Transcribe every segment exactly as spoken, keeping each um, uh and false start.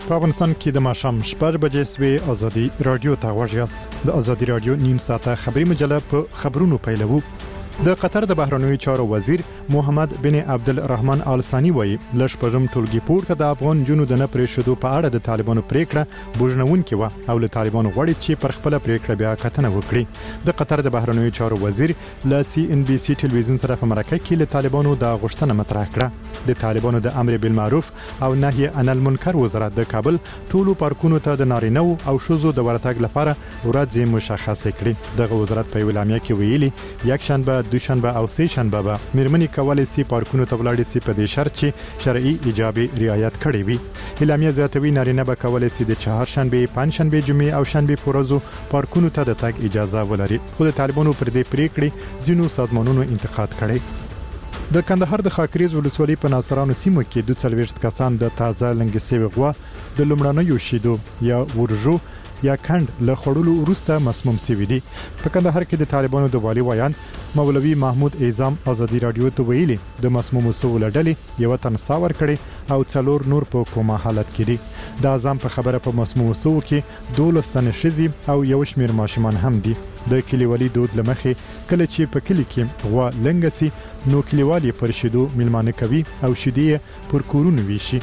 په افغانستان کې د ماښام شپږ بجې سوي ازادي رادیو ته غوږیاست. د ازادي رادیو نیم ساعته خبري مجله په خبرونو پیلوو. د قطر د بهرنیو چارو وزیر محمد بن عبدالرحمن آل ثانی وایي لږ پرم ټولګي پورته د افغان جنو د نه پریښودو په اړه د طالبانو پریکړه بوجنونکې و او له طالبانو غواړي چې پر خپل پریکړه بیا کتنه وکړي. د قطر د بهرنیو چارو وزیر له سی ان بي سي ټلویزیون سره په مرکه کې له طالبانو د غوښتنه مطرح کړه. د طالبانو د امر بالمعروف او نهي عن المنکر وزارت د کابل ټولو پارکونو ته د نارینه او شوزو د ورتګ لپاره ورځ مشخصه کړې. دغه وزارت په اعلامیه کې ویلي یک شنبه دوشنبه او سه شنبه به مېرمنې کولای شي پارکونو ته ولاړ شي په دې شرط چې شرعي ایجاب رعایت کړي وي. اعلامیه زیاتوي نارینه به کولای شي د چهارشنبه، پنځشنبه، جمعې او شنبه پورزو پارکونو ته د تګ اجازه ولري. خو د طالبانو پر دې پریکړې ځینو سازمانونو انتقاد کړي. د کندهار د خاکریز ولسوالۍ په ناصرانو سیمو کې دوه څلوېښت کسان د تازه لنګسي غوا د لومړنیو شیدو یا ورجو یا کند له خړولو وروسته مسموم شوی دي. په کندهار کې د طالبانو د والی ویان مولوي محمود اعظم ازادي رادیو ته ویلي د مسموم سو لړلې یو تن ساور کړي او څلور نور په کومه حالت کې دي. د اعظم په خبره په مسموم سو کې دولس تن شذي او یو شمیر ماشومان هم دي. د کلیوالي دود لمخې کله چې په کلی کې غوا لنګسي نو کلیوالي پر شیدو ملمانه کوي او شیدې پر کورونو ویشي.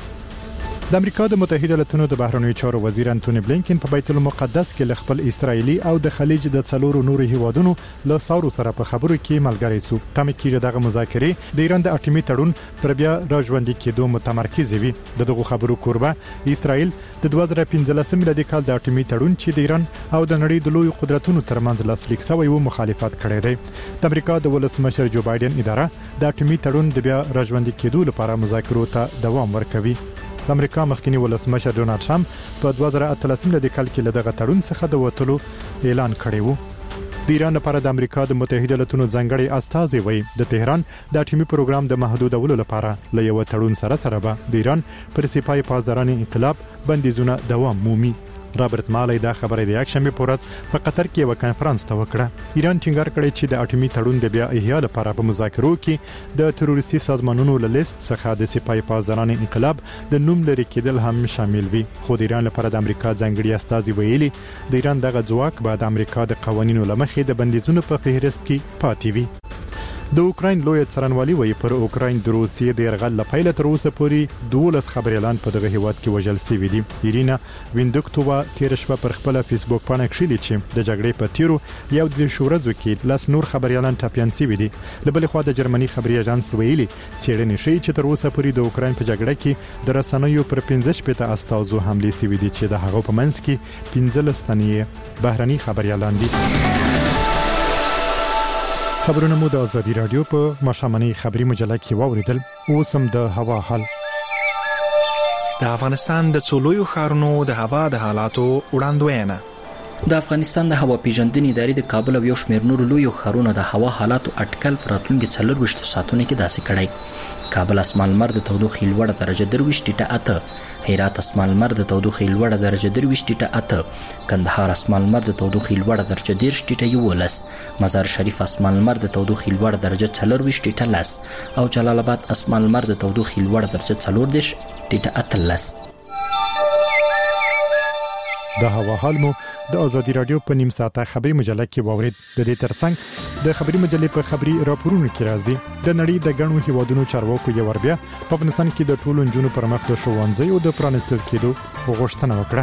د امریکا د متحده ایالاتونو د بهرنیو چارو وزیر انټونی بلینکن په بیت المقدس کې ل خپل اسرایلی او د خلیج د څلورو نورو هیوادونو له ساورو سره په خبرو کې ملګری سو. تم کې دغه مذاکرې د ایران د اټومي تړون پر بیا راژوندي کېدو متمرکز وي. دغه خبرو کوربه اسرائیل د دوه زره پنځلسم میلادي کال د اټومي تړون چې د ایران او د نړۍ د لوی قدرتونو ترمنځ لاسلیک شوی و مخالفت کړی دی. د امریکا د ولسمشر جو بایدن اداره د اټومي تړون د بیا راژوندي کېدو لپاره مذاکرو ته دوام ورکوي. د امریکا مخکنی ولسمشر ډونالد ټرمپ په دوه زره اتلسم میلادي کال کې له دغه تړون څخه د وټلو اعلان کړی و. د ایران لپاره د امریکا د متحده ایالاتونو ځانګړي استازي وایي د تهران د اټومي پروګرام د محدودولو لپاره له یو تړون سره سره به د ایران پر سپای پاسدارانه انقلاب بندیزونه دوام مومي. رابرت مالی دا خبره د یک شنبه پورز په قطر کې یو کانفرنس ته وکړه. ایران ټینګار کړی چې د اټومي تړون د بیا احیا لپاره په مذاکرو کې د تروریستي سازمانونو له لیست څخه د سپای پاسدارانه انقلاب د نوم لري کېدل هم شامل وي. خو د ایران لپاره د امریکا ځانګړي استازي ویلي د ایران دغه ځواک به د امریکا د قوانینو لمخې د بندیزونو په فهرست کې پاتې وي. د اوکراین لوی څارنوالي وایي پر اوکراین د روسیې د يرغل لپاره تر اوسه پورې دولس خبريالان په دغه هیواد کې وژل شوي دي. ایرینا ویندوکتووا تیر شپه پر خپل فیسبوک باندې کړي چې د جګړې په تیرو یو د شورزو کې لاس نور خبريالان ټاپيان شوي دي. د بل خوا د جرمني خبري اژانس ویلي څېړنې شي چې تر اوسه پورې د اوکراین په جګړه کې د رسنیو پر پنځه شپږ استازو حمله شوي دي چې د هغو په منځ کې پنځه لستنې بهرني خبريالان دي. خبرونه مو د ازادي رادیو په مشامنی خبري مجله کې واوریدل. اوس هم د هوا حال. د افغانستان د څولویو ښارونو د هوا د حالاتو وړاندوینه. د افغانستان د هوا پیژندنې ادارې د کابل او یو شمېر نورو لویو ښارونو د هوا حالاتو اټکل پر راتلونکي څلور ویشتو ساعتونو کې داسې کړی. کابل اسمان لمر د تودوخې لوړه درجه درویشت ټیټه اته، هرات اسمان لمر د تودوخې لوړه درجه درویشت ټیټه اته، کندهار اسمان لمر د تودوخې لوړه درجه دېرش ټیټه یولس، مزار شریف اسمان لمر د تودوخې لوړه درجه څلورویشت ټیټه لس او جلال آباد اسمان لمر د تودوخې لوړه درجه څلور دېرش ټیټه اتلس. د هوا حال مو د ازادي رادیو په نیم ساعته خبري مجله کې واورید. د دې ترڅنګ د خبري مجلې په خبري راپورونو کې راځي د نړۍ د غنو هیوادونو چارواکو یو ور بیا په افغانستان کې د ټولو نجونو پر مخ د ښوونځیو د پرانستل کېدو غوښتنه وکړه.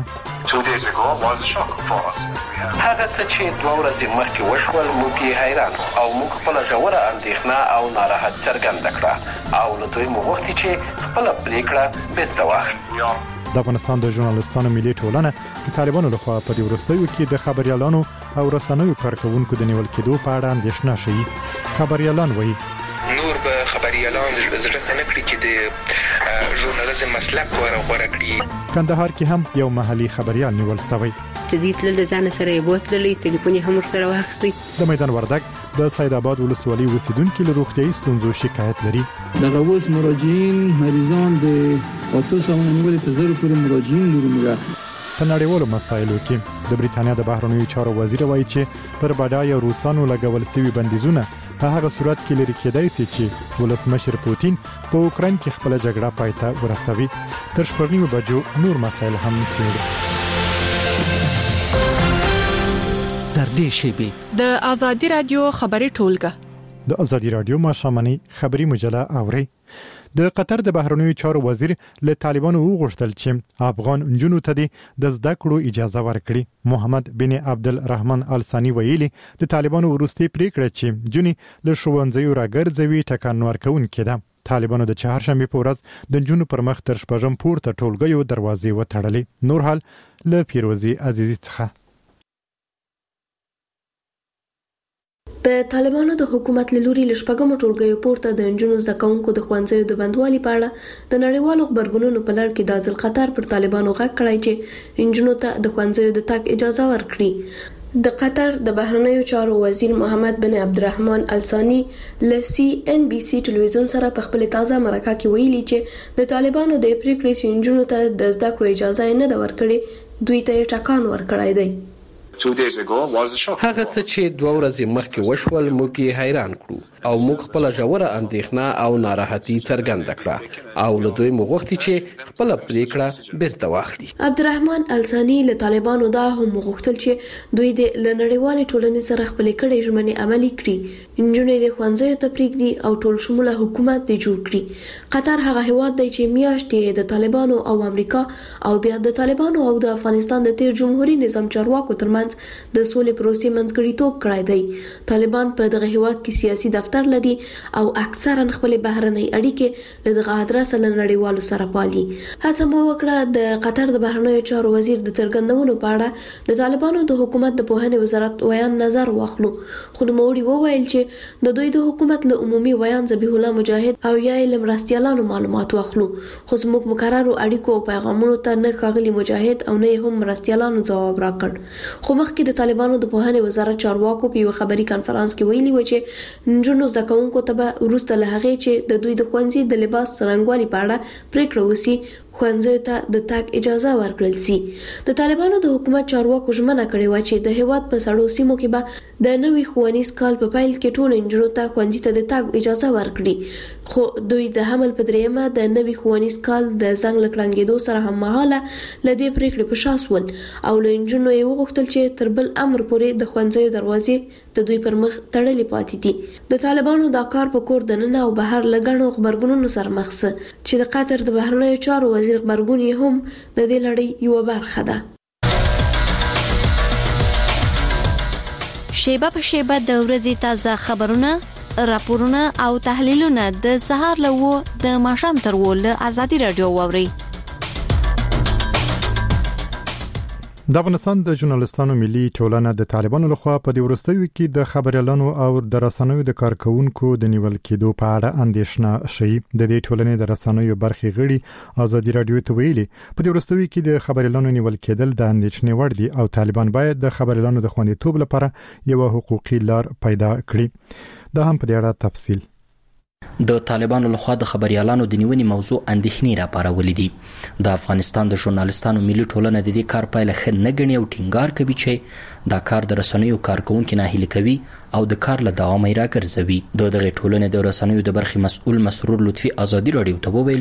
هغه څه چې دوه ورځې مخکې وشول موږ یې حیران او موږ خپل ژوره اندېښنه او ناراحت څرګنده کړه او له دوی مو غوښتي چې خپله پرېکړه بیرته واخلي. د افغانستان د ژورنالستانو ملي ټولنه د طالبانو لخوا په دې وروستیو کې د خبريالانو او رسنیو کارکونکو د نیول کېدو په اړه اندېښنه شي. خبريالان وایي نور به خبريالان زړه نه کړي چې د ژورنالیزم مسلک ورغوره کړي. کندهار کې هم یو محلي خبريال نیول شوی. چې دې تل ځان سره یې بوتللې ټلیفون یې هم سره واخیستی. د میدان وردګ د سید آباد ولسوالۍ اوسیدونکو له روغتیايي ستونزو شکایت لري. دغه اوس مراجعین مریضان د اته سوه نیولې تر زرو پورې مراجعین لري. په نړیوالو مسایلو کې د بریټانیا د بهرنیو چارو وزیر وایي چې پر بډایه روسانو لګول شوی بندیزونه په هغه صورت کې لري کېدای شي چې ولسمشر پوتین په اوکرين کې خپل جګړه پای ته ورسوي. تر شپږ بجو نور مسایل هم څېړي. تر دې شیبې د ازادي رادیو خبري ټولګه د ازادي رادیو ماشامني خبري مجله اوري. د قطر د بهرنیو چارو وزیر له طالبانو وغوښتل چې افغان نجونو ته د زده کړو اجازه ورکړي. محمد بن عبدالرحمن الثاني ویلي د طالبانو وروستي پریکړه چې جونی له ښوونځیو راګرځوي ټکان ورکوونکې ده. طالبانو د چهارشنبه په ورځ د جنونو پر مخ تر شپږم پورته ټولګیو دروازې وتړلې. نور حال له پیروزي عزیزی څخه. د طالبانو د حکومت له لوري لشپږم ټولګیو پورته د انجونو زده کوونکو د ښوونځیو د بندوالي په اړه د نړیوالو خبرګونونو په لړ کې د ځل قطر پر طالبانو غږ کړی چې انجونو ته د ښوونځیو د تګ اجازه ورکړي. د قطر د بهرنیو چارو وزیر محمد بن عبدالرحمن الثاني له سی ان بي سي ټلویزیون سره په خپل تازه مرکه کې ویلي چې د طالبانو د پریکړې چې انجونو ته د زده کړو اجازه نه ده ورکړې دوی ته ټکان ورکړی دی. هغه څه چې دوه ورځې مخکې وشول موږ یې حیران کړو او موږ خپل ژوره اندېښنه او ناراحتي څرګنده کړه او له دوی موږ غوښتي چې خپل پریکړه بیرته واخلي. عبدالرحمن الثاني له طالبانو دا هم غوښتل چې دوی د لنړیوالې ټولنې سره خپل کړي ژمنې عملي کړي. انجونې د ښوونځیو ته پریږدي او ټول شموله حکومت یې جوړ کړي. قطر هغه هیواد دی چې میاشتې د طالبانو او امریکا او بیا د طالبانو او د افغانستان د تیر جمهوریت نظام چارواکو ترمنځ د سولې پروسې منځګړیتوب کړی دی. طالبان په دغه هیواد کې سیاسي دفتر لري او اکثرا خپل بهرنۍ اړیکې له دغه ادرس لنړیوالو سره پالي. هڅه مو وکړه د قطر د بهرنیو چارو وزیر د څرګندونو په اړه د طالبانو د حکومت د پوهنې وزارت ویان نظر واخلو، خو نوموړي وویل چې د دوی د حکومت له عمومي ویان ذبیح الله مجاهد او یا له مرستيالانو معلومات واخلو، خو زموږ مقررو اړیکو او پیغامونو ته نه ښاغلي مجاهد او نه هم مرستيالانو ځواب راکړ. خو مخکې د طالبانو د پوهنې وزارت چارواکو په یو خبري کانفرنس کې ویلي و چې نجونو زده کوونکو ته به وروسته له هغې چې د دوی د ښوونځي د لباس څرنګوالي په اړه پریکړه وشي ښوونځیو ته د تګ اجازه ورکړل شي. د طالبانو د حکومت چارواکو ژمنه کړې و چې د هیواد په سړو سیمو کې به د نوي ښوونیز کال په پیل کې ټول نجونو ته ښوونځي ته د تګ اجازه ورکړي، خو دوی د حمل په دریمه د نوي ښوونیز کال د زنګ لکړنګېدو سره هم مهاله له دې پریکړې په شا سول او له نجونو یې وغوښتل چې تر بل امر پورې د ښوونځیو دروازې د دوی پر مخ تړلې پاتې دي. د طالبانو دا کار په کور دننه او بهر لګڼو خبرګونونو سره مخ سه چې د قطر د بهرنیو چارو وزیر خبرګون یې هم د دې لړۍ یو برخه ده. شیبه په شیبه د ورځې تازه خبرونه، راپورونه او تحلیلونه د سهار له و د ماښام تر و له ازادي رادیو واوري. د افغانستان د ژورنالستانو ملي ټولنه د طالبانو لخوا په دې وروستیو کې د خبريالانو او د رسنیو د کارکونکو د نیول کېدو په اړه اندېښنه شوې. د دې ټولنې د رسنیو برخې غړي ازادي رادیو ته ویلي په دې وروستیو کې د خبريالانو نیول کېدل د اندېښنې وړ دي او طالبان باید د خبريالانو د خوندیتوب لپاره یو حقوقي لار پیدا کړي. دا هم په دې اړه تفصیل. د طالبانو لخوا د خبريالانو د نیونې موضوع اندېښنې راپارولې دي. د افغانستان د ژورنالستانو ملي ټولنه د دې کار پایله ښه نه ګڼي او ټینګار کوي چې دا کار د رسنیو کارکونکو ناهیلي کوي او د کار له دوام یې راګرځوي. د دغه ټولنې د رسنیو د برخې مسؤل مسرور لطفي ازادي رادیو ته وویل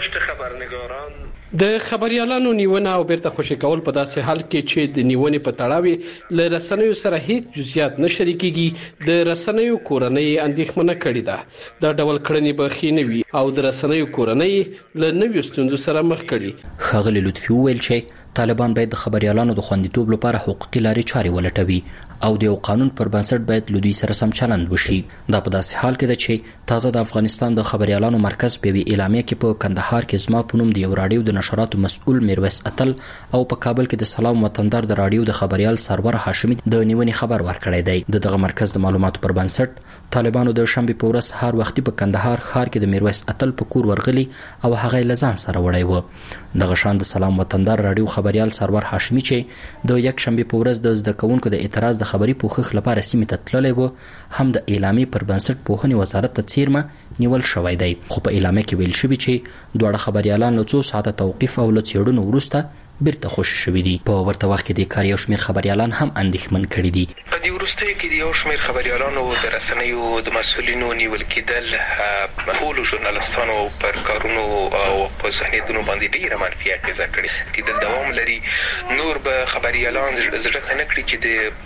د خبريالانو نیونه او بیرته خوشی کول په داسې حال کې چې د نیونې په تړاو له رسنیو سره هیڅ جزئیات نه شریکيږي د رسنیو کورنۍ اندېښمنه کړې ده. دا ډول کړنې به خینوي او د رسنیو کورنۍ له نویو ستونزو سره مخ کړي. ښاغلي لطفي وویل چې طالبان باید د خبريالانو د خوندیتوب لپاره حقوقي لارې چارې ولټوي او د یو قانون پر بنسټ باید له دوی سره سم چلند وشي. دا په داسې حال کې ده چې تازه د افغانستان د خبريالانو مرکز په وی اعلامیه کې په کندهار کې زما په نوم د یو رادیو د نشراتو مسؤل میرویس اتل او په کابل کې د سلام وطندار د رادیو د خبريال سرور هاشمي د نیونې خبر ورکړی دی. دغه مرکز د معلوماتو پر بنسټ طالبانو د شنبه په ورځ هر وختي په کندهار ښار کې د میرویس اتل په کور ورغلي او هغه لزان سره وړي و. دغه شان د سلام وطندار رادیو خبريال سرور هاشمي چې د یک شنبه په ورځ د زده کوونکو د اعتراض د خبري پوښښ لپاره سیمه ته تللی و هم د اعلامي پر بنسټ پوهنې وزارت ته چیرمه نیول شوی دی. خو په اعلامیه کې ویل شوی چې دواړه خبريالان له څو ساعته توقیف او له چېړنو وروسته بیرته خوشي شوي دي. په ورته وخت کې د کار یو شمېر خبریالان هم اندېښمن کړي دي. په دې وروستیو کې د یو شمېر خبریالانو د رسنیو د مسؤلینو نیول کېدل ټولو ژورنالستانو پر کارونو او په ذهنیتونو باندې ډېره منفي اغېزه کړې چې د دوام لري. نور به خبریالان زړه نه کړي چې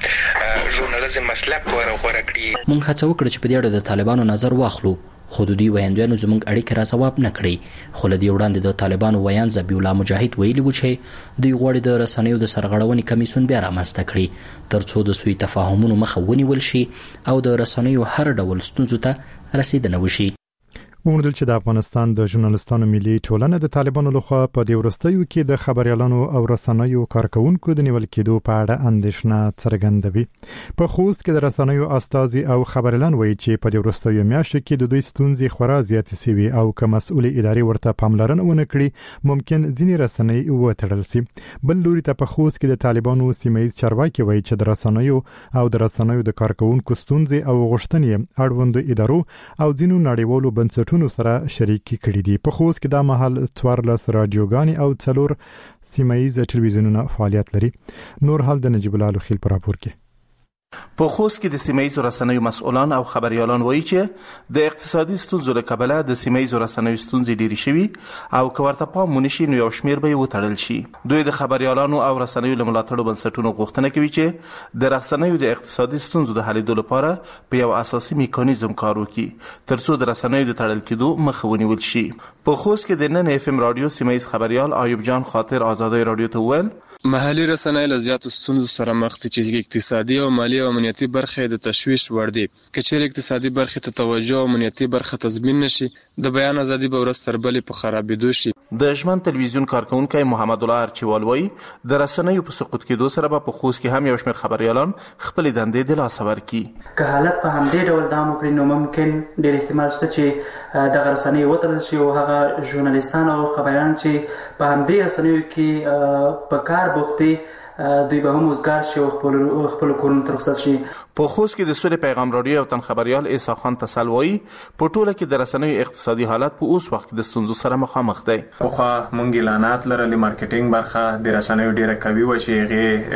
د ژورنالیزم مسلک غوره کړي. موږ هڅه وکړه چې په دې اړه د طالبانو نظر واخلو، خو د دوی ویاندویانو زموږ اړیکې را ځواب نه کړې. خو له دې وړاندې د طالبانو ویان ذبیح الله مجاهد ویلي و چې دوی غواړي د رسنیو د سرغړونې کمیسیون بیا رامنځته کړي تر څو د سوء تفاهمونو مخه ونیول شي او د رسنیو هر ډول ستونزو ته رسیدنه وشي. وموندل چې د افغانستان د ژورنالستانو ملي ټولنه د طالبانو لخوا په دې وروستیو کې د خبريالانو او رسنیو کارکونکو د نیول کېدو په اړه اندېښنه څرګندوي. په خوست کې د رسنیو استازي او خبريالان وایي چې په دې وروستیو میاشتو کې د دوی ستونزې خورا زیاتې شوي او که مسؤل ادارې ورته پاملرنه ونه کړي ممکن ځینې رسنۍ وتړل شي. بل لوري ته په خوست کې د طالبانو سیمه‌ییز چارواکي وایي چې د رسنیو او د رسنیو د کارکونکو ستونزې او غوښتنې اړوند ادارو او ځینو نړیوالو بنسټونو سره شریکي کړي دي. په خوست کې د محل څوارلس رادیوګانې او څلور سیمه‌ییز ټلویزیونونه فعالیت لري. نور حال د نجیب الله خیل پر راپور کې. په خوست کې د سیمه‌ییز رسنیو مسؤلان او خبريالان وایي چې د اقتصادي ستونزو له کبله د سیمه‌ییز رسنیو ستونزې ډېرې شوي او که ورته پام ونه شي نو یو شمېر به یې وتړل شي. دوی د خبريالانو او رسنیو له ملاتړو بنسټونو غوښتنه کوي چې د رسنیو د اقتصادي ستونزو د حلېدو لپاره په یو اساسي میکانیزم کار وکړي تر څو د رسنیو د تړل کېدو مخه ونیول شي. په خوست کې د نن اف ام رادیو سیمه‌ییز خبريال ایوب جان خاطر آزادۍ رادیو ته وویل محلي رسنۍ له زیاتو ستونزو سره مخ دي چې اقتصادي او مالي او امنیتي برخې د تشویش وړ دي. که چیرې اقتصادي برخې ته توجه او امنیتي برخه تضمین نشي د بیان ازادي به ورځ تر بلې په خرابېدو شي. د ژمن تلویزیون کارکونکی محمد الله ارچیوال وایي د رسنیو په سقوط کېدو سره به په خوست کې هم یو شمېر خبريالان خپلې دندې د لاسه ورکړي. که حالت په همدې ډول دوام وکړي نو ممکن ډېر احتمال شته چې دغه رسنۍ وتړل شي او هغه ژورنالیستان او خبریالان چې په همدې رسنیو کې په کار بوخت دي دوی به هم وزګار شي او خپل خپل کورونو ته رخصت شي. په خوست کې د سولې پیغام رادیو او تن خبريال عیسی خان تسل وایي په ټوله کې د رسنیو اقتصادي حالت په اوس وخت کې د ستونزو سره مخامخ دی. خو مونږ اعلانات لرلې مارکیټینګ برخه د رسنیو ډیره قوي و چې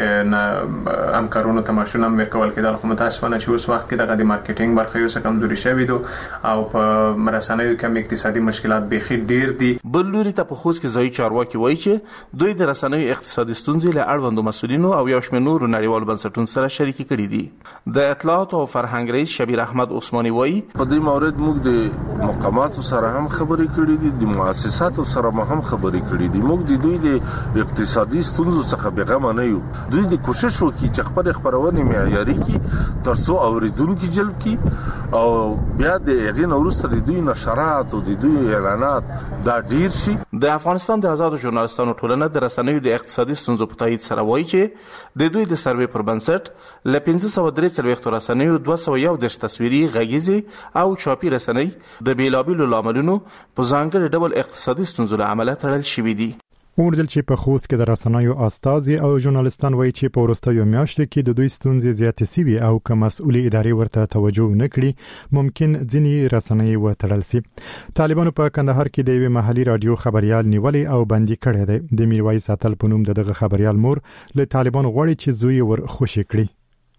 هغه همکارونو ته ماشونه ورکول کېدل خو متاسفانه چې اوس وخت کې دغه د مارکیټینګ برخه یو څه کمزوري شوې ده او په رسنیو کې اقتصادي مشکلات بيخي ډیر دي. بل لوري ته په خوست کې ځای چارواکي وایي چې دوی د رسنیو اقتصادي ستونزې له اړوندو مسؤلینو او یو شمېر نورو نړیوالو بنسټونو سره شریکي کړي دي. د اطلاعات او فرهنګ رئیس شبیر احمد عثماني وایي په دې مورد موږ د مقاماتو سره هم خبرې کړې دي، د مؤسساتو سره هم خبرې کړې دي. موږ د دوی د اقتصادي ستونزو څخه بېغمه نه یو. دوی د کوشش وکړي چې خپل خبرونه معیاري کړي تر څو اوریدونکو جلب کړي او بیا د هغې نه وروسته د دوی نشرات او د دوی اعلانات دا ډیر شي. د افغانستان د آزادو ژورنالستانو ټولنه د رسنیو د اقتصادي ستونزو په تایید سره وایي چې د دوی د سروې پر بنسټ له پنځه سوه درې څلوېښتو رسنیو دوه سوه یو دېرش تصویري غږیزې او چاپي رسنۍ د بېلابېلو لاملونو په ځانګړي ډول اقتصادي ستونزو له امله تړل شوي دي. وموندل چې په خوست کې د رسنیو استازي او ژورنالستان وایي چې په وروستیو میاشتو کې د دوی ستونزې زیاتې شوي او که مسؤل ادارې ورته توجه نه کړي ممکن ځینې رسنۍ وتړل شي. طالبانو په کندهار کې د یوې محلي رادیو خبريال نیولې او بندي کړی دی. د میرویس اتل په نوم د دغه خبريال مور له طالبانو غواړي چې زوی ور خوشي کړي.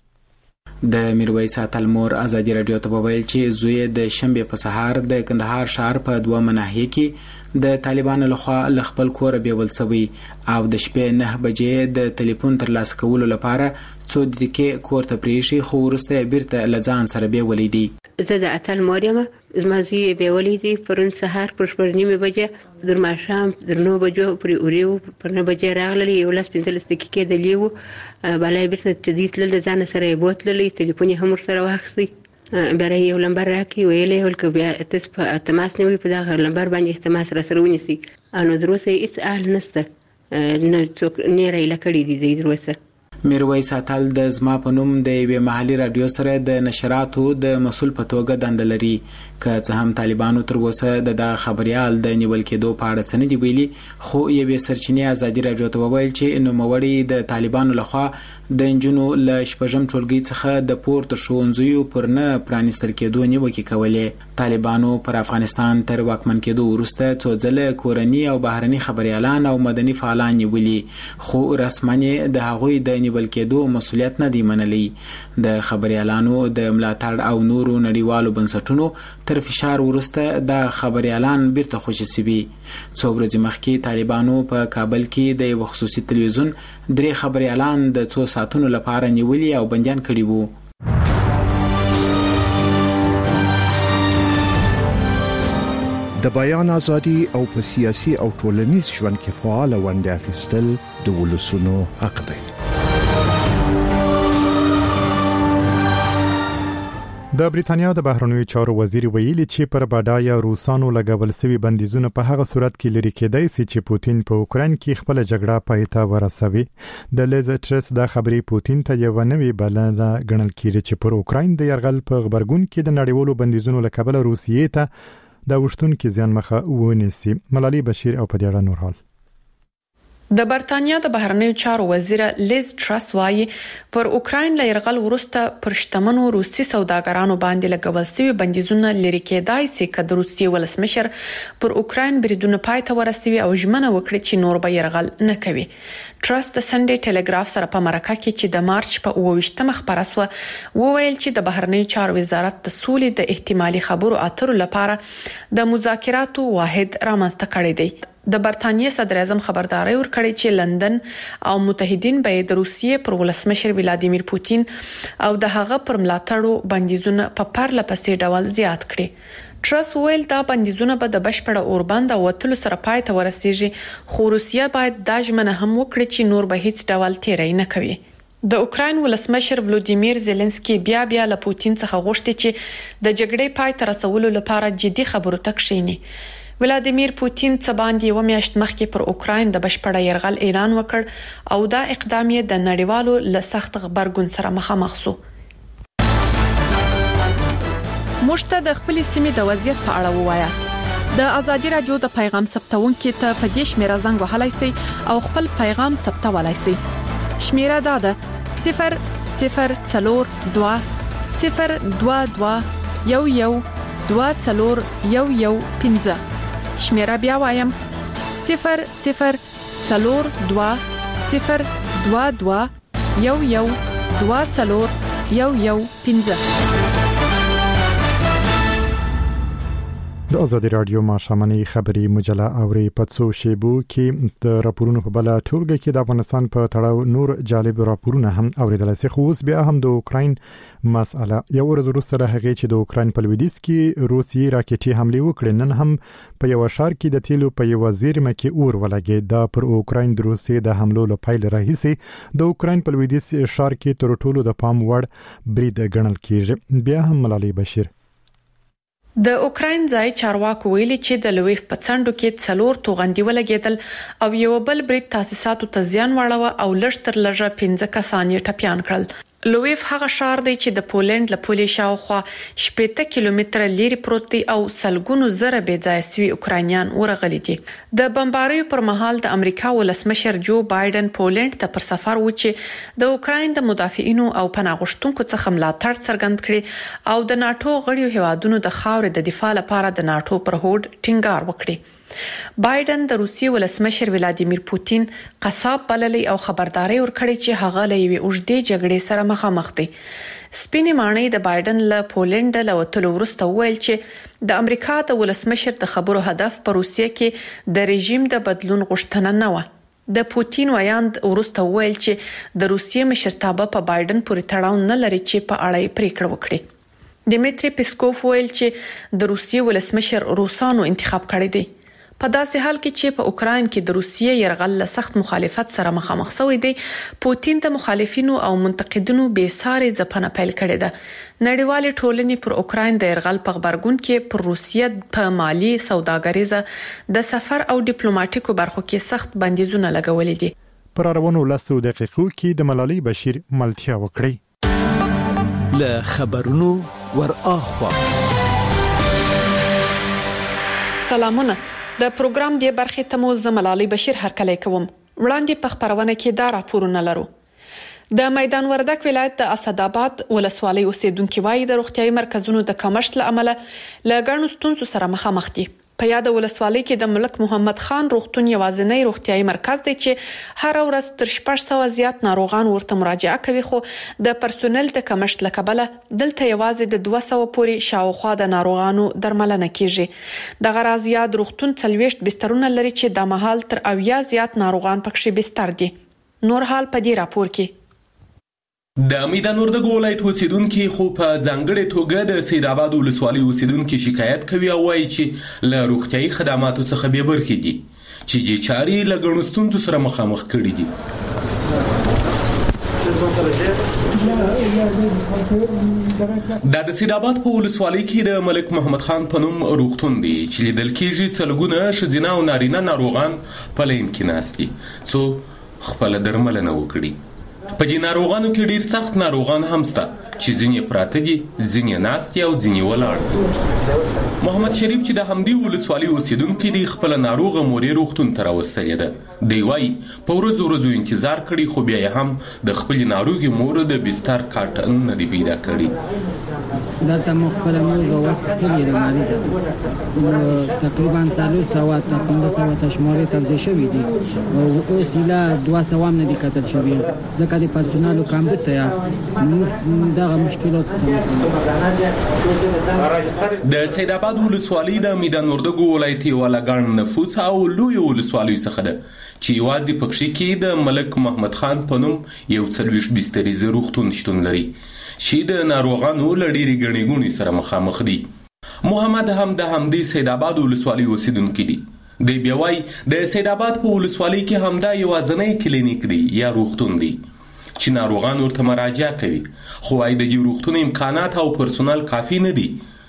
د میرویس اتل مور آزادي رادیو ته وویل چې زوی د شنبه په سهار د کندهار شهر په دوه مناهي کې د طالبانو لخوا ل خپل کور بیول سوی او د شپې نه بجې د ټلیفون تر لاس کولو لپاره څو دقیقې کور ته پریشي خو ورسته بیرته لځان سره بیولې دي. زه د اتل موریم زما زوی بیولې دي پرون سهار پر شپږ نیمه بجې در ماښام در نو بجو پر اوریو پر نه بجې راغلی یو لاس پنځلس دقیقې د لیو بلای بیرته تدې تل د ځان سره بوتللې ټلیفون هم سره واخستي برای یو لمبر راکې ویلې ولکه بیا تاسو په تماس نیولې په دغه لمبر باندې تماس را سره ونیسي نو دروسه هیڅ اهل نشته نه څوک نه رايله کړی دي زی دروسه. میرویس اتل د زما په نوم د یوې محلي رادیو سره د نشراتو د مسول په توګه دنده لري. که څه هم طالبانو تر اوسه د دغه خبريال د نیول کېدو په اړه څه نه دی ویلي، خو یوې سرچینې ازادي راډیو ته وویل چې نوموړي د طالبانو لخوا د انجونو له شپږم ټولګي څخه د پورته ښوونځیو پر نه پرانیستل کېدو نیوکې کولې. طالبانو پر افغانستان تر واکمن کېدو وروسته څو ځله کورني او بهرني خبريالان او مدني فعالان نیولي، خو رسماً د هغوی د نیول کېدو مسولیت نه دی منلی. د خبريالانو د ملاتړ او نورو نړیوالو بنسټونو تر فشار وروسته د خبريالان بیرته خوشي سوي. څو ورځې مخکې طالبانو په کابل کې د یو خصوصي تلویزیون درې خبريالان د څو ساعتونو لپاره نیولي او بندیان کړي وو. د بیان ازادي او په سیاسي او ټولنیز ژوند کې فعال ونډه اخیستل د ولسونو حق دی. د بریتانیا د بهرنیو چارو وزیر ویلي چې پر بډایه روسانو لګول شوی بندیزونه په هغه صورت کې لري کېدای شي چې پوتین په اوکراین کې خپل جګړه پای ته ورسوي. د لیز ټرس د خبري پوتین ته یو نوې بلنه ګڼل کیږي چې پر اوکراین د يرغل په خبرګون کې د نړیوالو بندیزونو لکبل روسیې ته د وشتون کې ځان مخه ونیسي. ملالي بشیر او په دې اړه نور حال. د برتانیا د بهرنیو چارو وزیر لیز ټرس وايي پر اوکراین له يرغل وروسته پر شتمنو روسي سوداګرانو باندې لګول شوی بندیزونه لري کېدای شي چې د روسي ولسمشر پر اوکراین بریدونه پای ته ورسوي او ژمنه وکړي چې نور به يرغل نه کوي. ټرس د سنډي ټلګراف سره په مرکه کې چې د مارچ په اوويشتمه خبره سو وویل چې د بهرنیو چارو وزارت د سولې د احتمالي خبرو اترو لپاره د مذاکراتو واحد رامنځته کړی دی. د برتانیې صدر اعظم خبرداري ورکړي چې لندن او متحدین به د روسیې پر ولسمشر ولادیمیر پوتین او د هغه پر ملاتړو بندیزونه په پرله پسې ډول زیات کړي. ټرس ویل دا بندیزونه به د بشپړه اوربند او وتلو سره پای ته ورسیږي، خو روسیه باید دا ژمنه هم وکړي چې نور به هیڅ ډول تیری نه کوي. د اوکراین ولسمشر ولودیمیر زيلنسکي بیا بیا له پوتین څخه غوښتي چې د جګړې پای ته رسولو لپاره جدي خبرو ته کښیني. ولادیمیر پوتین څه باندې و میاشت مخکې پر اوکراین د بشپړه يرغل اعلان وکړ او دا اقدام یې د نړیوالو له سخت خبرګون سره مخامخ شو. مشته د خپل سیمې د وضعیت په اړه ووایاست. د ازادي رادیو د پیغام ثبتونکو ته په دې شمیره زنګ وهلای شئ او خپل پیغام ثبتولای شئ. شمیره دا ده صفر صفر څلور دوه صفر دوه دوه یو یو دوه څلور یو یو پنځه. شمیره بیا وایم صفر صفر څلور دوه صفر دوه دوه یو یو دوه څلور یو یو پنځه. د ازادي رادیو ماشامنی خبری مجله اوري پڅو شیبو کې د راپورونو په بل ټولګه کې د افغانستان په تړاو نور جالب راپورونه هم اوریدل شي. خو اوس بیا هم د اوکراین مسأله یو ورځ وروسته هغه چې د اوکراین په لویدیځ کې روسي راکټي حمله وکړه، نن هم په یو شهر کې د تیلو په یو زیرمه کې اور ولګید. دا پر اوکراین د روسي د حملو لپاره راهیسي د اوکراین په لویدیځ شهر کې تر ټولو د پام وړ برید ګڼل کیږي. بیا هم ملالي بشیر. د اوکراین ځای چارواکو ویلي چې د لویف په څنډو کې څلور توغندي ولګیدل او یو بل برید تاسیساتو ته زیان واړو او لږ تر لږه پنځه کسان یې ټپيان کړل. لویف هغه ښار دی چې د پولند له پولې شاوخوا شپږ کیلومتره لري پروت دی او سلګونو زره بې ځای سوي اوکراینیان ورغلي دي. د بمباریو پر مهال د امریکا ولسمشر جو بایدن پولند ته پر سفر و چې د اوکراین د مدافعینو او پناه غوښتونکو څخه ملاتړ څرګند کړي او د ناتو غړیو هیوادونو د خاورې د دفاع لپاره د ناتو پر هوډ ټینګار وکړي. بایدن د روسي ولسمشر ولادیمیر پوتین قصاب بللی او خبرداري ورکړي چې هغه له یوې اوږدې جګړې سره مخامخ دی. سپینې ماڼۍ د بایدن له پولند له وتلو وروسته ویل چې د امریکا د ولسمشر د خبرو هدف په روسیه کې د رژیم د بدلون غوښتنه نه و. د پوتین ویاند ورسته ویل چې د روسیې مشرتابه په بایدن پورې تړاو نه لري چې په اړه پریکړه وکړي. دمیتری پیسکوف ویل چې د روسیې ولسمشر روسانو انتخاب کړی دی. په داسې حال کې چې په اوکراین کې د روسیې يرغل له سخت مخالفت سره مخامخ شوی دی، پوتین د مخالفینو او منتقدینو بې ساري ځپنه پیل کړې ده. نړیوال ټولنې پر اوکراین د يرغل په خبرګون کې پر روسیې په مالی، سوداګریزه، د سفر او ډیپلوماټیکو برخو کې سخت بندیزونه لګولې دي. پر روانو لسو دقیقو کې د ملالۍ بشیر ملتیا وکړي. له خبرونو ور اخوا سلامونه. د پروګرام دی برخه ته مو زملالي بشیر هرکلی کوم. وړاندې په خبرونه کې دا راپورونه لرو. د میدان وردګ ولایت د اسداباد ولسوالۍ اوسیدونکو وایي د روغتيایي مرکزونو د کمښت لامل له ګڼو ستونزو سره مخامخ دي. په یاد ولسوالۍ کې د ملک محمد خان روغتون یوازینی روغتيایي مرکز دی چې هر ورځ تر شپږ سوه زیات ناروغان ورته مراجعه کوي، خو د پرسونل د کمښت له کبله دلته یوازې د دوه سوه پورې شاوخوا د ناروغانو درملنه کیږي. د غراز یاد روغتون څلوېښت بسترونه لري چې د مهال تر اویا زیات ناروغان پکښې بستر دي. نور حال په دې راپور کې. د میدان وردګ ولایت اوسیدونکو خو په ځانګړې توګه د سید آباد ولسوالۍ اوسیدونکو شکایت کوي او وایي چې له روغتيایي خدماتو څخه بې برخې دي چې د چاري له ګڼو ستونزو سره مخامخ کړي دي. د سید آباد په ولسوالۍ کې د ملک محمد خان په نوم روغتون دی چې لیدل کېږي څلګونه ښځینه او نارینه ناروغان په لین کې ناست دي څو خپله درملنه وکړي. په دې ناروغانو کې ډیر سخت ناروغان هم شته چې ځینې پراته دي، ځینې ناست دي او ځینې ولاړ دي. محمد شریف چې د همدې ولسوالۍ اوسیدونکی دی خپل ناروغه مورې روغتون ته راوستلې ده. دی وايي په ورځو ورځو انتظار کړي خو بیا هم د خپل ناروغي مور د بستر کارت نه دی پیدا کړي. دلته مخبر مور راوست کړي د مریض نو تقریبا څلور سوه تا پنځه سوه تا شمارې توزیع شوي دي او اوس ایله دوه سوه هم نه دي کتل شوي ځکه د پرسونالو کمبود ته دغه مشکلات سره. د سید آباد ولسوالۍ د میدان وردګ ولایت یوه له ګڼ نفوس او لویو ولسوالیو څخه ده چې یوازې پکښې کې د ملک محمد خان په نوم یو څلوېښت بستریز روغتون شتون لري چې د ناروغانو له ډېرې ګڼې ګوڼې سره مخامخ دي. محمد هم د همدې سید آباد ولسوالۍ اوسیدونکی دی. دی بیا وایي د سید آباد په ولسوالۍ کې همدا یوازینی کلینیک دی یا روغتون دی چې ناروغان ورته مراجعه کوي، خو وايي د دې روغتون امکانات او پرسونال کافي نه دي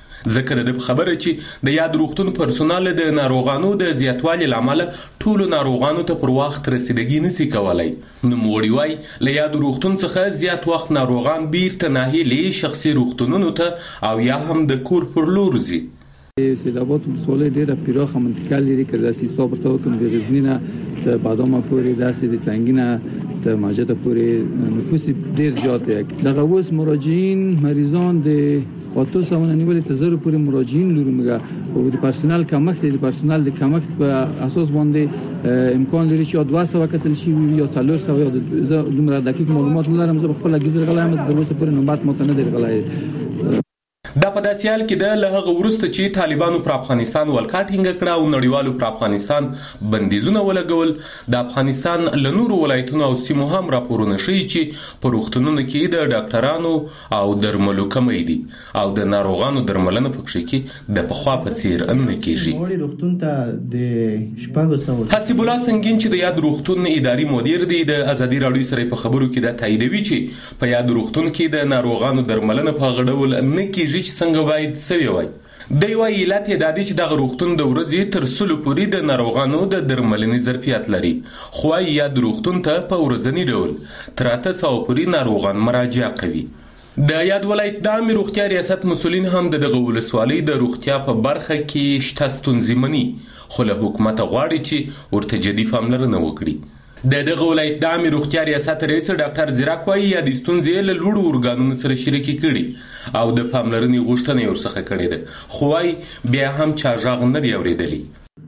ځکه د خبره چې د یاد روغتون پرسونال د ناروغانو د زیاتوالي لامل ټولو ناروغانو ته پر وخت رسیدګي نشي کولای. نوموړي وايي له یاد روغتون څخه زیات وخت ناروغان بیرته ناهیلي شخصي روغتونونو ته او یا هم د کور پر لور ځي. سید آباد ولسوالۍ ډېره پراخه منطقه لري که داسې حساب ورته وکړم د غزني نه تر بادامه پورې داسې د تنګي نه تر ماجده پورې نفوس ډېر زیات دی. دغه اوس مراجعین مریضان د اته سوه نیولې تر زرو پورې مراجعین لرو موږ او د پرسونال کمښت دی. د پرسونال د کمښت په اساس باندې امکان لري چې دوه سوه کتل شي یا څلور سوه یا دومره دقیق معلومات نه لرم. زه په خپله ګیزر غلی یم تر اوسه پورې نوبت ماته نه دی راغلی. دا په داسې حال کې ده له هغه وروسته چې طالبانو پر افغانستان ولکه ټینګه کړه او نړیوالو پر افغانستان بندیزونه ولګول، د افغانستان له نورو ولایتونو او سیمو هم راپورونه ښیي چې په روغتونونو کې د ډاکټرانو او درملو کمی دي او د ناروغانو درملنه پکښې کې د پخوا په څیر نه کېږي. روغتون ته د شپږ سوه حسیب الله سنگین چې د یاد روغتون اداري مدیر دی د ازادي راډیو سره په خبرو کې دا تاییدوي چې په یاد روغتون کې د ناروغانو درملنه په هغه ډول نه کېږي چې څنګه باید سوي وای. دی وايي علت یې دا دی چې دغه روغتون د ورځې تر سلو پورې د ناروغانو د درملنې ظرفیت لري، خو وايي یاد روغتون ته په ورځني ډول تر اته سوه پورې ناروغان مراجعه کوي. د یاد ولایت د عامې روغتیا ریاست مسؤلین هم د دغه ولسوالۍ د روغتیا په برخه کې شته ستونزې مني، خو له حکومته غواړي چې ورته جدي پاملرنه وکړي. د دغه ولایت د عامې روغتیا ریاست رئیس ډاکټر زیراک وايي یادې ستونزې له لوړو ارګانونو سره شریکې کړي او د پاملرنې غوښتنه یې ورڅخه کړې ده، خو وايي بیا هم چا غږ نه دی اورېدلی.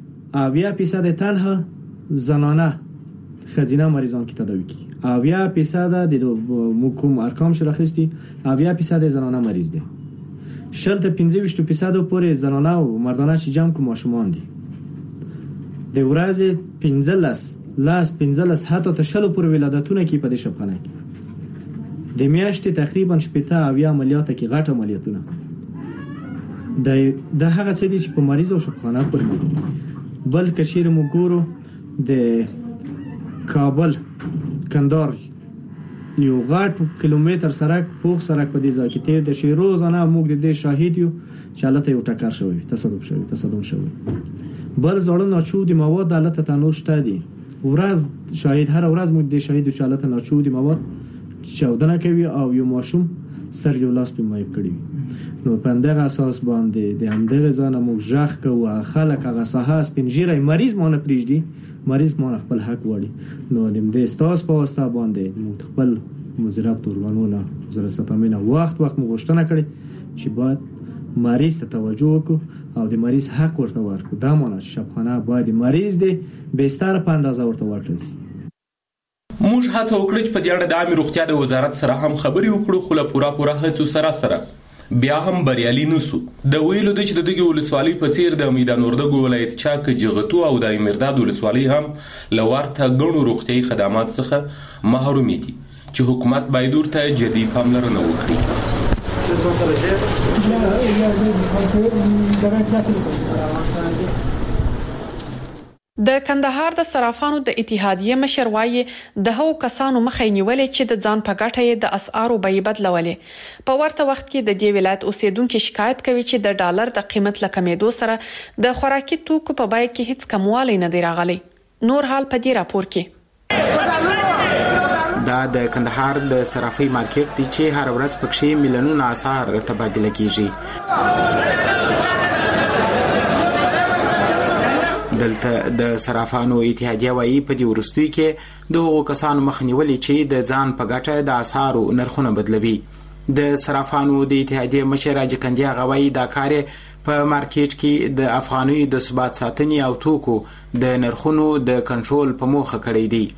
اویا فیصد تنها زنانه ښځینه مریضان کې تداوی کیږي. اویا فیصد د کوم ارقام شراخستی اویا فیصد زنانه مریض دي. شل تا پنځه ویشت فیصد پورې زنانه او مردانه چې جمع کوم ماشومان دي. د ورځې پنځلس لاس پنځلس حتی تر شلو پورې ولادتونه کې په دې شبخانه کې د میاشتې تقریبا شپېته اویا عملیاته کې غټ عملیاتونه د د هغه څه دي چې په مریض او شبخانه پورې بل کشیر مو ګورو د کابل کندهار یو غټ کیلومتر سړک پوخ سړک په دې ځای کې تیر د شي روزانه موږ د دې شاهد یو چې حالت یو ټکر شوی تصادف شوی تصادم شوی بل زړه ناچو د مواد حالت تنوع شته دي ورځ شاهد هر ورځ موږ د شاهد چالت ناچودي مواد چاودنه کوي او یو ماشوم سترګې لاس په مایب کړی نو په دغه اساس باندې د همدغه ځانه موږ ژغ کوو خلک هغه ساحه سپینجیری مریض مونږ پریږدي مریض مونږ خپل حق وړي نو د دې استاس په واسطه باندې موږ خپل مزرعه تورلانونه وزارت تامین وخت وخت مغشتنه کړي چې باید مریض ته توجه وکړو او د مریض حق ورته ورکړو دا معنی چې شبخانه باید مریض دی بستر په اندازه ورته ورکړي موږ هڅه وکړه چې په دې اړه د عامه روغتیا د وزارت سره هم خبرې وکړو خو له پوره پوره هڅو سره سره بیا هم بریالي نسو د ویلو د چې د دغه ولسوالۍ په څیر د میدان وردګو ولایت چاک جغتو او د امیرداد ولسوالۍ هم لورته غنو روغتيایي خدمات څخه محروم دي چې حکومت باید ورته جدي پاملرنه وکړي د کندهار د صرافانو د اتحادیه مشر وایي د هغو کسانو مخه نیولې چې د ځان په ګټه یې د اسعارو بیې بدلولې په ورته وخت کې د دې ولایت اوسیدونکو شکایت کوي چې د ډالر د قیمت لکمېدو سره د خوراکي توکو په بیه کې هیڅ کموالی نه دی راغلی نور حال په دې راپور کې دا د کندهار د صرافي مارکیټ دی چې هر ورځ پکې میلیونونه اسعار تبادله کیږي دلته د صرافانو اتحادیه وایي په دې ورستوي کې د هغو کسانو مخنیولې چې د ځان په ګټه د اسعارو نرخونه بدلوي د صرافانو د اتحادیه مشر راجکندیا غوي دا کار په مارکیټ کې د افغاني د ثبات ساتنې او توکو د نرخونو د کنټرول په موخه کړی دی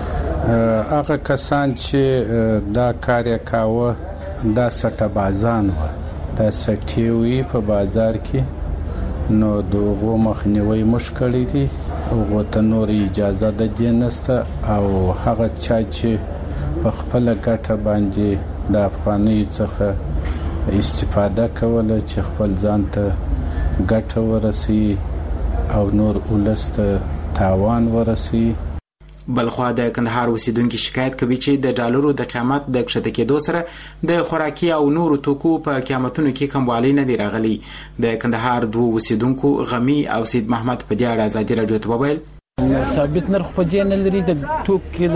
هغه کسان چې دا کار کاوه دا سټه بازان و دا سټیوي په بازار کې نو دغه مخنیوي مشکل دي او ته نور اجازه د دینسته او هغه چا چې په خپل ګټه باندې د افغاني څخه استفاده کوله چې خپل ځان ته ګټه ورسي او نور ولسته تاوان ورسي بلخوا د کندهار اوسیدونکو شکایت کوي چې د ډالرو د قیمت د کښته کېدو سره د خوراکي او نورو توکو په قیمتونو کې کموالی نه دی راغلی د کندهار دوه اوسیدونکو غمی او سید محمد په دې اړه ازادي راډیو ته وویل ثابت نرخ په دې نه لري د توکو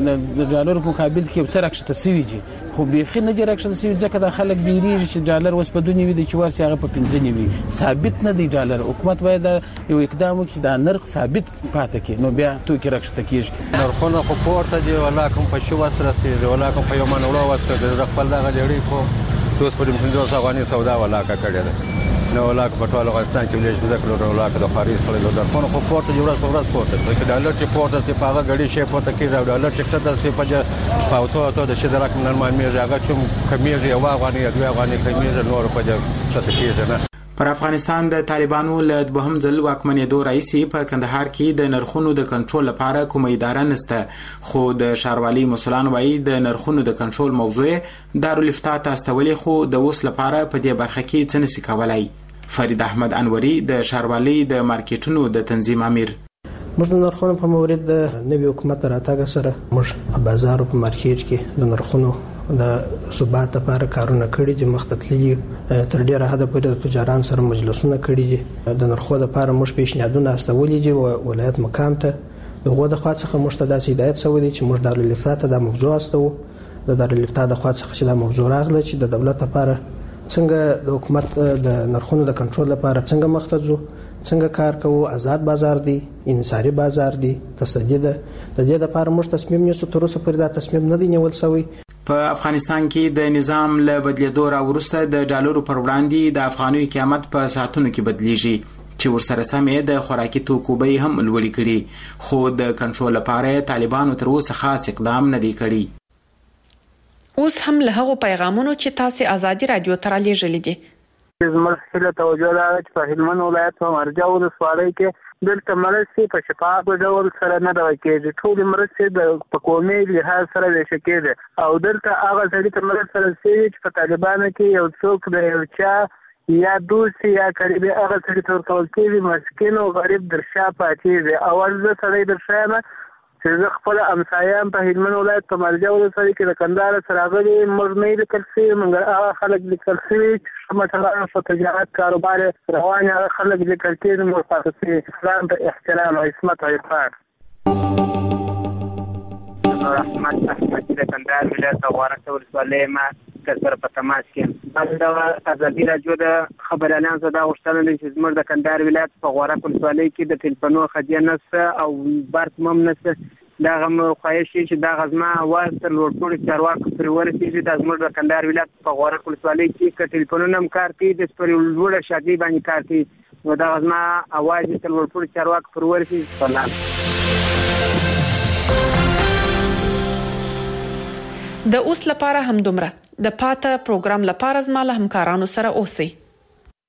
د ډالر په مقابل کې څه راکښته سوي دي خو بيخي نه دی راکښته سوي ځکه د خلک بیریږي چې ډالر اوس په دونی وي چې ورسې هغه په پنځه نیوي ثابت نه دی ډالر حکومت باید یو اقدام وکړي دا نرخ ثابت پاتې کړي نو بیا توکي راکښته کیږي نرخونه خو پورته دي ولا کوم په شو وسره دي ولا کوم په یو منوړو وسره د خپل دغه لري خو اوس په پنځه سوه افغاني سودا ولا کا کړی ده نو ولا په ټول افغانستان کې ولې ذکر ولا کا د خارج خلک د نرخونه خو پورته دی ورځ په ورځ پورته ځکه ډالر چې پورته چې پاغه غړي شي پورته کې ډالر چې څه د په پاوتو ته د شي درک نرمال میږي هغه چې کمیږي او افغاني دوه افغاني کمیږي نور په دې څه کېږي نه پر افغانستان د طالبانو له دوهم ځل واکمنېدو راځي په کندهار کې د نرخونو د کنټرول لپاره کومه اداره نشته خو د شاروالي مسولان وایي د نرخونو د کنټرول موضوع دارالفتاء تاستولې خو د اوس لپاره په دې برخه کې څه نشي کولای فرید احمد انوري د شاروالي د مارکیټونو د تنظیم امیر موږ د نرخونو په مورید د نوي حکومت راتګ سره موږ په بازار او په مارکیټ کې د نرخونو د ثبات لپاره کارونه کړي دي مختلفي تر ډیره حد پورې د تجاران سره مجلسونه کړي دي د نرخو لپاره موږ پیشنهادونه استولې دي او ولایت مقام ته دغه د خوا څخه موږ ته د هدایت شوی دی چې موږ د دارالفتاء ته د موضوع استو د دارالفتاء د خوا څخه چې د موضوع راغله چې د دولت لپاره څنګه د حکومت د نرخونو د کنټرول لپاره څنګه مخته ځو څنګه کار کوو آزاد بازار دی انحصاري بازار دی تصدیه د دې لپاره موږ تصمیم نیسو تر اوسه پرې دا تصمیم نه دی نیول شوی په افغانستان کې د نظام له بدلیدو راوروسته د ډالرو پر وړاندې د افغاني قیمت په ساعتونو کې بدلیږي چې ورسره سمې د خوراکي توکو بیې هم لوړې کړي خو د کنټرول لپاره طالبانو تر اوسه خاص اقدام نه دی کړی اوس هم له هغو پیغامونو چې تاسو ازادي رادیو ته رالیږلي دي زموږ هیله توجه ده چې په هلمند ولایت په مرجع ولسوالۍ کې دلته مرستې په شفاف ډول سره نه ډول کېږي ټولې مرستې د په قومي لحاظ سره ویشل کېږي او دلته هغه سړي ته مرسته رسېږي چې په طالبانو کې یو څوک د یو چا یا دوست یا قریبي هغه سړي ته ورکول کېږي مسکین او غریب در شا پاتېږي اول زه سړی در شا یم چې زه خپل همسایان په هلمند ولایت په مرجع ولسوالۍ کې د کندهار سره راغلي موږ نه لیکل شوي مګر هغه خلک لیکل شوي چې مثلا په تجارت کاروبار روان هغه خلک لیکل کېږي موږ پاتې شوي اسلام د احترام او عصمت او عفت نور احمد احمد د کندهار ولایت غواره ولسوالۍ ما سره په تماس کې دا ازادي راډیو د خبريالانو زده غوښتنه لري چې زموږ د کندهار ولایت په غواره ولسوالۍ کې د ټلیفونو خدمت نشته او برق هم نشته دا غو خواهش چې دا غزما اواز تر لوړ چارواکو پرې ورسېږي د زموږ د کندهار ولایت په غواره ولسوالۍ کې چې ټلیفونونه هم کار کوي د سپری لوړ شادي باندې کار کوي نو دا غزما اواز تر لوړ چارواکو پرې ورسېږي سلام د اوس لپاره هم دومره د پاته پروګرام لپاره زما له همکارانو سره اوسئ